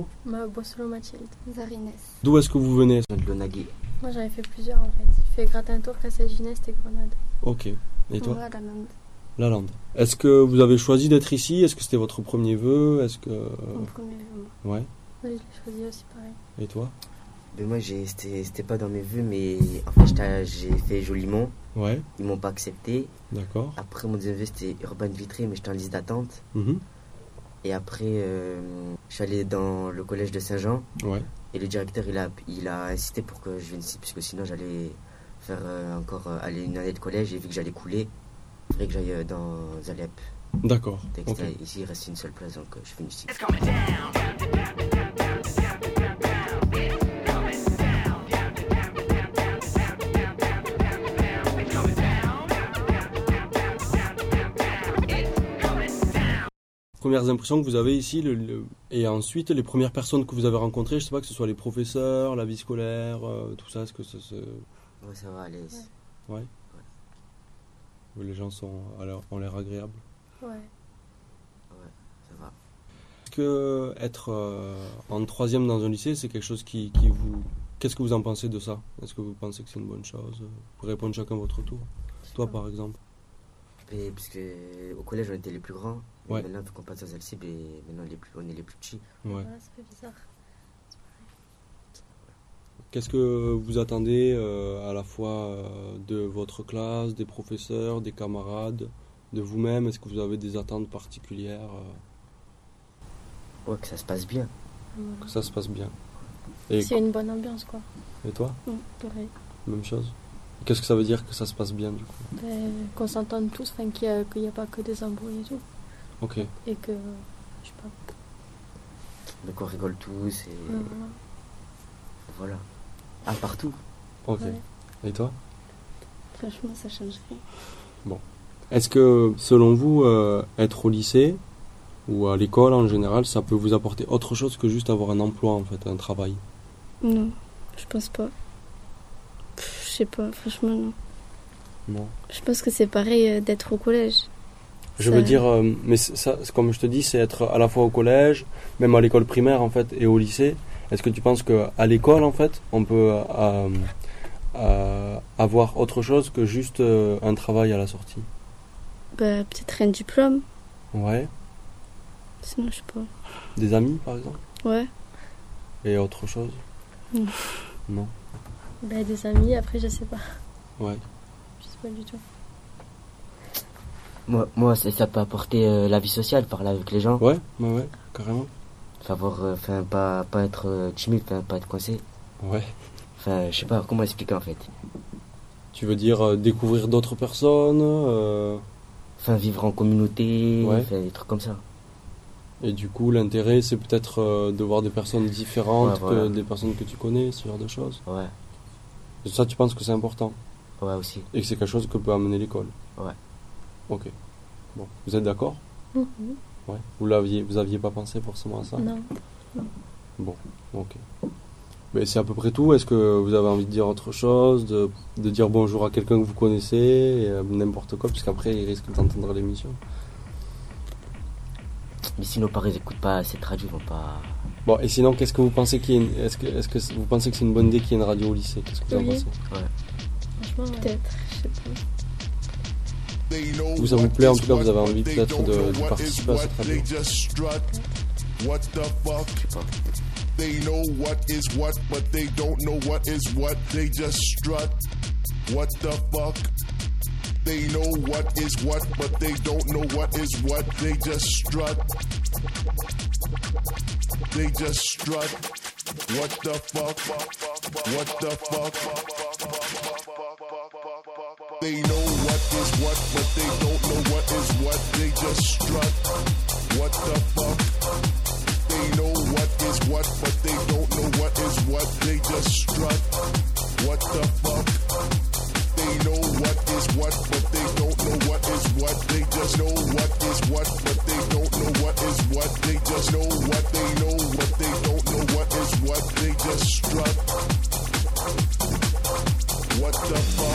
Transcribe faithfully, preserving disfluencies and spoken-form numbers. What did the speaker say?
prénom? Ma Boissolo Mathilde. Zarinès. D'où est-ce que vous venez? De Lonagui. Moi j'avais fait plusieurs en fait. J'ai fait Gratin-Tour, Cassel-Ginest et Grenade. Ok. Et toi? Moi, la Lande. La Lande. Est-ce que vous avez choisi d'être ici? Est-ce que c'était votre premier vœu? Est-ce que... Mon premier vœu, moi. Ouais. Oui, je l'ai choisi aussi pareil. Et toi? Mais moi, j'ai, c'était, c'était pas dans mes vœux, mais en fait, j'étais- j'ai fait Jolimont. Ouais. Ils m'ont pas accepté. D'accord. Après, mon deuxième vœu, c'était Urban Vitré, mais j'étais en liste d'attente. Mhm. Et après, euh, je suis allé dans le collège de Saint-Jean. Ouais. Et le directeur, il a, il a insisté pour que je vienne ici, parce que sinon, j'allais faire euh, encore euh, aller une année de collège. Et vu que j'allais couler, il faudrait que j'aille euh, dans Alep. D'accord. Ok. Ici, il reste une seule place, donc euh, je suis venu ici. Premières impressions que vous avez ici, le, le- et ensuite les premières personnes que vous avez rencontrées, je sais pas, que ce soit les professeurs, la vie scolaire, euh, tout ça, est-ce que ça se... Ouais, ça va, à l'aise. Ouais. Les gens sont, à l'air- ont l'air agréables. Ouais. Ça va. Est-ce que être euh, en troisième dans un lycée, c'est quelque chose qui, qui vous... Qu'est-ce que vous en pensez de ça? Est-ce que vous pensez que c'est une bonne chose? Vous pouvez répondre chacun à votre tour. Toi, par exemple. Et parce que au collège, on était les plus grands. Et Ouais. maintenant, vu qu'on passe dans le cible, et maintenant, les plus, on est les plus petits. Ouais. Voilà, ça fait bizarre. Qu'est-ce que vous attendez euh, à la fois euh, de votre classe, des professeurs, des camarades, de vous-même? Est-ce que vous avez des attentes particulières euh, Ouais, que ça se passe bien. que ça se passe bien? Et, C'est une bonne ambiance quoi. et toi? Mm, pareil. Même chose? Qu'est-ce que ça veut dire que ça se passe bien du coup? Ben, qu'on s'entende tous, enfin, qu'il n'y a, qu'il y a pas que des embrouilles et tout. Ok. Et que, je sais pas. Donc, on rigole tous, et Ouais, voilà. voilà. Ah, partout. Ok. Ouais. Et toi? Franchement, ça change rien. Est-ce que, selon vous, euh, être au lycée ou à l'école en général, ça peut vous apporter autre chose que juste avoir un emploi, en fait, un travail? Non, je pense pas. Pff, Je sais pas, franchement, non. Non. Je pense que c'est pareil euh, d'être au collège. Je Ça- veux dire, euh, mais c'est- ça, c'est comme je te dis, c'est être à la fois au collège, même à l'école primaire, en fait, et au lycée. Est-ce que tu penses qu'à l'école, en fait, on peut euh, euh, avoir autre chose que juste euh, un travail à la sortie? Bah, peut-être un diplôme. Ouais. Sinon, je sais pas. Des amis, par exemple? Ouais. Et autre chose? Non. Non. Ben, des amis, après, je sais pas. Ouais. Je sais pas du tout. Moi, moi ça, ça peut apporter euh, la vie sociale, parler avec les gens. Ouais, ouais, ouais, carrément. Savoir, euh, enfin, pas, pas être euh, timide, enfin, pas être coincé. Ouais. Enfin, je sais pas comment expliquer en fait. Tu veux dire euh, découvrir d'autres personnes euh, Enfin, vivre en communauté, Ouais. enfin, des trucs comme ça. et du coup, l'intérêt, c'est peut-être euh, de voir des personnes différentes Ouais, voilà. que des personnes que tu connais, ce genre de choses. Ouais, Et ça, tu penses que c'est important? ouais aussi. Et que c'est quelque chose que peut amener l'école? Ouais. Ok. Bon. Vous êtes d'accord? Mhm. Ouais. Vous l'aviez, vous aviez pas pensé forcément à ça? Non. Bon. Ok. Mais c'est à peu près tout. Est-ce que vous avez envie de dire autre chose, de, de dire bonjour à quelqu'un que vous connaissez, et, euh, n'importe quoi, puisqu'après, il risque d'entendre l'émission? Mais si nos parents n'écoutent pas cette radio, ils vont pas. Bon, et sinon, qu'est-ce que vous pensez qu'il y ait une- est-ce que, est-ce que vous pensez que c'est une bonne idée qu'il y ait une radio au lycée? Qu'est-ce que vous en Oui. pensez? Franchement, ouais. Peut-être, je sais pas. Vous, ça vous plaît, en tout cas, vous avez envie peut-être de, de participer à cette radio? What the fuck? They know what is what, but they don't know what is what. They just strut. What the fuck? They know what is what, but they don't know what is what. They just strut. They just strut. What the fuck? What the fuck? They know what is what, but they don't know what is what. They just strut. What the fuck? They know what is what, but they don't know what is what. They just strut. What the fuck? They know what is what, but they don't know what is what. They just know what is what, but they don't know what is what. They just know what they know, but they don't know what is what. They just strut. What the fuck?